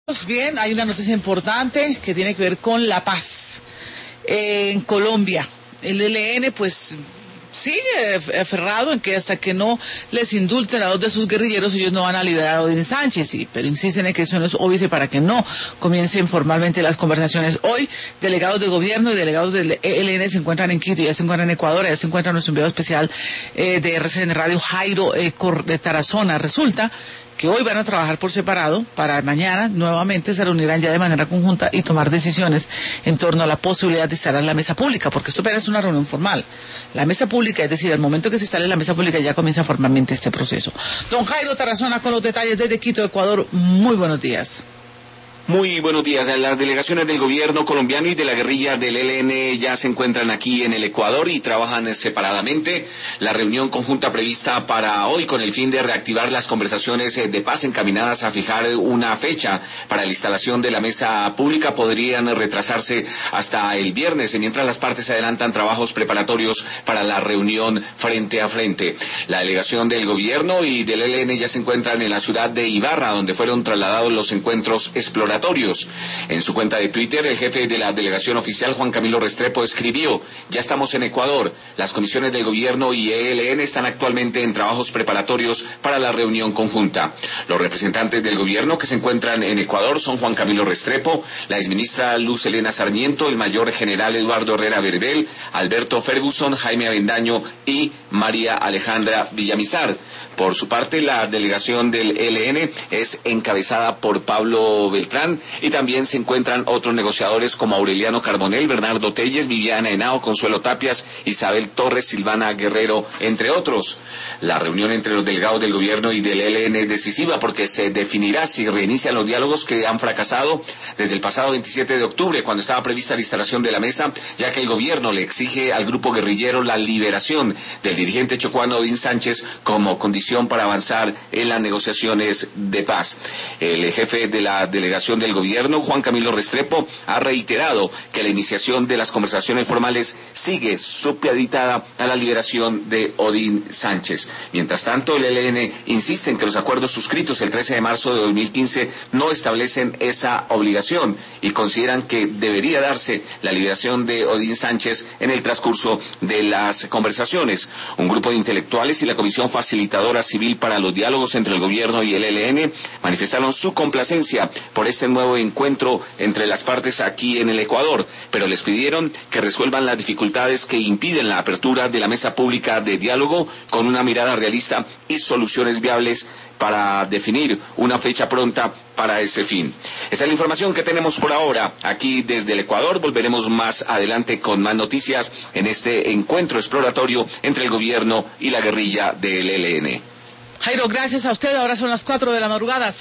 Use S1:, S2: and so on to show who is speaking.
S1: Bien, hay una noticia importante que tiene que ver con la paz en Colombia. El ELN pues sigue aferrado en que hasta que no les indulten a dos de sus guerrilleros ellos no van a liberar a Odín Sánchez, pero insisten en que eso no es óbice para que no comiencen formalmente las conversaciones. Hoy delegados de gobierno y delegados del ELN se encuentran en Quito, ya se encuentran en Ecuador, ya se encuentra nuestro enviado especial de RCN Radio, Jairo de Tarazona. Resulta que hoy van a trabajar por separado, para mañana nuevamente se reunirán ya de manera conjunta y tomar decisiones en torno a la posibilidad de instalar la mesa pública, porque esto apenas es una reunión formal. La mesa pública, es decir, al momento que se instale la mesa pública ya comienza formalmente este proceso. Don Jairo Tarazona con los detalles desde Quito, Ecuador. Muy buenos días.
S2: Muy buenos días. Las delegaciones del gobierno colombiano y de la guerrilla del ELN ya se encuentran aquí en el Ecuador y trabajan separadamente. La reunión conjunta prevista para hoy con el fin de reactivar las conversaciones de paz encaminadas a fijar una fecha para la instalación de la mesa pública podrían retrasarse hasta el viernes, mientras las partes adelantan trabajos preparatorios para la reunión frente a frente. La delegación del gobierno y del ELN ya se encuentran en la ciudad de Ibarra, donde fueron trasladados los encuentros exploratorios. En su cuenta de Twitter, el jefe de la delegación oficial, Juan Camilo Restrepo, escribió: ya estamos en Ecuador. Las comisiones del gobierno y ELN están actualmente en trabajos preparatorios para la reunión conjunta. Los representantes del gobierno que se encuentran en Ecuador son Juan Camilo Restrepo, la exministra Luz Helena Sarmiento, el mayor general Eduardo Herrera Berbel, Alberto Ferguson, Jaime Avendaño y María Alejandra Villamizar. Por su parte, la delegación del ELN es encabezada por Pablo Beltrán, y también se encuentran otros negociadores como Aureliano Carbonell, Bernardo Telles, Viviana Henao, Consuelo Tapias, Isabel Torres, Silvana Guerrero, entre otros. La reunión entre los delegados del gobierno y del ELN es decisiva porque se definirá si reinician los diálogos que han fracasado desde el pasado 27 de octubre, cuando estaba prevista la instalación de la mesa, ya que el gobierno le exige al grupo guerrillero la liberación del dirigente chocuano Odín Sánchez como condición para avanzar en las negociaciones de paz. El jefe de la delegación del gobierno, Juan Camilo Restrepo, ha reiterado que la iniciación de las conversaciones formales sigue supeditada a la liberación de Odín Sánchez. Mientras tanto, el ELN insiste en que los acuerdos suscritos el 13 de marzo de 2015 no establecen esa obligación y consideran que debería darse la liberación de Odín Sánchez en el transcurso de las conversaciones. Un grupo de intelectuales y la Comisión Facilitadora Civil para los Diálogos entre el Gobierno y el ELN manifestaron su complacencia por este nuevo encuentro entre las partes aquí en el Ecuador, pero les pidieron que resuelvan las dificultades que impiden la apertura de la mesa pública de diálogo con una mirada realista y soluciones viables para definir una fecha pronta para ese fin. Esta es la información que tenemos por ahora aquí desde el Ecuador. Volveremos más adelante con más noticias en este encuentro exploratorio entre el gobierno y la guerrilla del ELN.
S1: Jairo, gracias a usted. Ahora son las 4 de la madrugada.